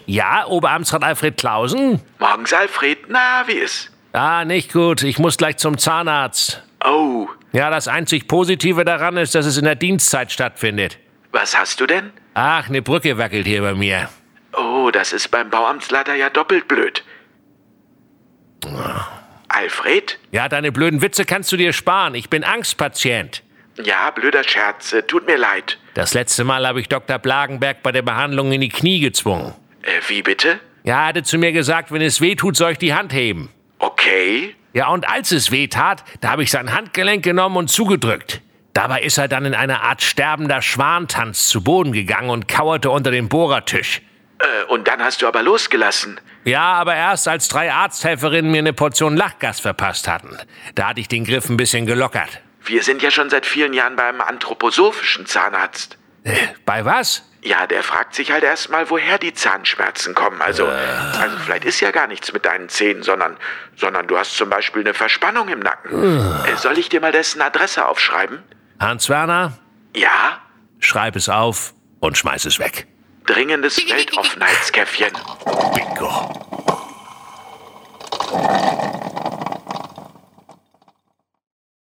Ja, Oberamtsrat Alfred Clausen? Morgens, Alfred. Na, wie ist? Ah, nicht gut. Ich muss gleich zum Zahnarzt. Oh, Ja, das einzig Positive daran ist, dass es in der Dienstzeit stattfindet. was hast du denn? Ach, eine Brücke wackelt hier bei mir. Oh, das ist beim Bauamtsleiter ja doppelt blöd. Alfred? Ja, deine blöden Witze kannst du dir sparen. Ich bin Angstpatient. Ja, blöder Scherz. Tut mir leid. Das letzte Mal habe ich Dr. Blagenberg bei der Behandlung in die Knie gezwungen. Wie bitte? Ja, er hatte zu mir gesagt, wenn es weh tut, soll ich die Hand heben. Okay. Ja, und als es weh tat, da habe ich sein Handgelenk genommen und zugedrückt. Dabei ist er dann in eine Art sterbender Schwantanz zu Boden gegangen und kauerte unter dem Bohrertisch. Und dann hast du aber losgelassen. Ja, aber erst als 3 Arzthelferinnen mir eine Portion Lachgas verpasst hatten. Da hatte ich den Griff ein bisschen gelockert. Wir sind ja schon seit vielen Jahren beim anthroposophischen Zahnarzt. Bei was? Ja, der fragt sich halt erstmal, woher die Zahnschmerzen kommen. Also vielleicht ist ja gar nichts mit deinen Zähnen, sondern du hast zum Beispiel eine Verspannung im Nacken. Soll ich dir mal dessen Adresse aufschreiben? Hans Werner, Ja? schreib es auf und schmeiß es weg. Dringendes Weltoffenheitskäffchen. Bingo.